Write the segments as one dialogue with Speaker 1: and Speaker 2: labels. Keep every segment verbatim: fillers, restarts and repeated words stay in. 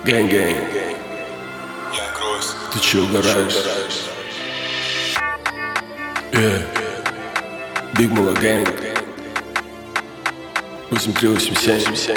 Speaker 1: Гэнг-гэнг. Ты че угораешь? Yeah. Big Mula Gang. восемь три восемь семь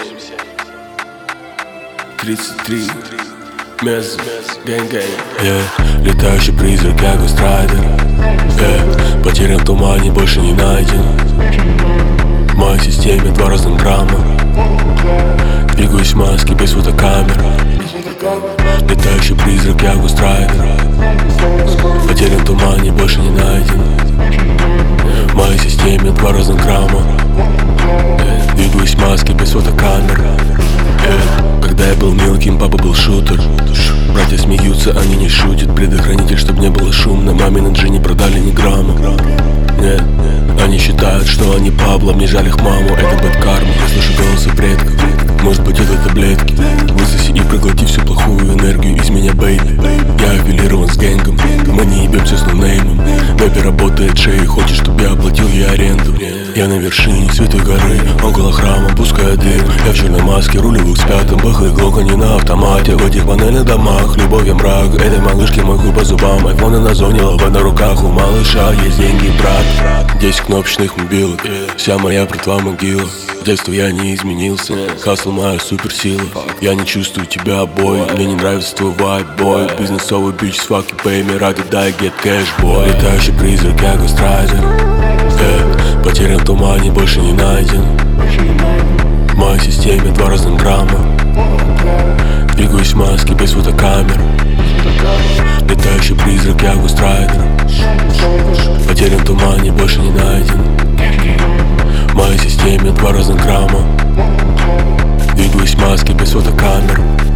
Speaker 1: тридцать три. Мез. Гэнг-гэнг.
Speaker 2: Yeah. Летающий призрак, я гострайдер. Yeah. Потерян в тумане, больше не найден. В моей системе два разных грамма. Двигаюсь в маске без фотокамер. Летающий призрак, я гострайдер. Потерян в тумане, больше не найден. В моей системе два разных грамма. Двигаюсь в маске без фотокамер. Когда я был мелким, папа был шутер. Братья смеются, они не шутят. Предохранитель, чтоб не было шумно. Маме на джине продали ни грамма. Нет, они считают, что они Пабло. Мне жаль их маму, это бэдкарма. Я слышу голосы предков. Может быть это таблетки. Высоси и проглоти всю плохую энергию из меня, бейби. Я аффилирован с гэнгом. Мы не ебемся с ноунеймом. Бэби работает шеей, хочет, чтоб я оплатил ей аренду. Я на вершине Святой горы, около храма, пускаю дым. Я в черной маске, рулю с пятым. Бах и глок, они на автомате. В этих панельных домах, любовь и мрак. Этой малышке мой хуй по зубам. Айфоны на зоне, лава на руках. У малыша есть деньги, брат. Десять кнопочных мобилок, вся моя братва могила. В детстве я не изменился, хасл моя суперсила. Я не чувствую тебя, бой. Мне не нравится твой вайб, бой. Бизнесовый бич с fucking pay me, ради дай get cash, бой. Летающий призрак, я гострайдер. Yeah. Потерян в тумане, больше не найден. В моей системе два разных грамма. Двигаюсь в маске без фотокамер. Летающий призрак, я гострайдер. Потерян в тумане, больше не найден. В моей системе два разных грамма. Двигаюсь в маске без фотокамер.